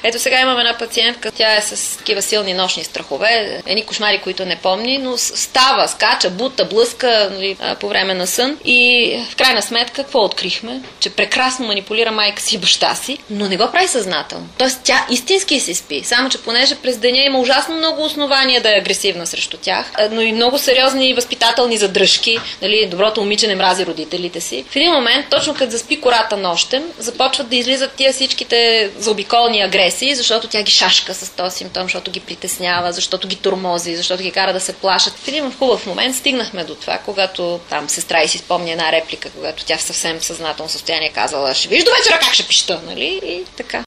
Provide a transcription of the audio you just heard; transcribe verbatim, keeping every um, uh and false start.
Ето сега имам една пациентка, тя е с такива силни нощни страхове, едни кошмари, които не помни, но става, скача, бута, блъска, нали, по време на сън и в крайна сметка какво открихме? Че прекрасно манипулира майка си и баща си, но не го прави съзнателно. Тоест тя истински се спи, само че понеже през деня има ужасно много основания да е агресивна срещу тях, но и много сериозни възпитателни задръжки, нали, доброто момиче не мрази родителите си. В един момент, точно като заспи кората нощем, започват да излизат тия всичките заобиколни агресии, защото тя ги шашка с този симптом, защото ги притеснява, защото ги тормози, защото ги кара да се плашат. В един хубав момент стигнахме до това, когато там сестра и си спомня една реплика, когато тя в съвсем съзнателно състояние казала: ще виж до вечера как ще пища, нали? И така.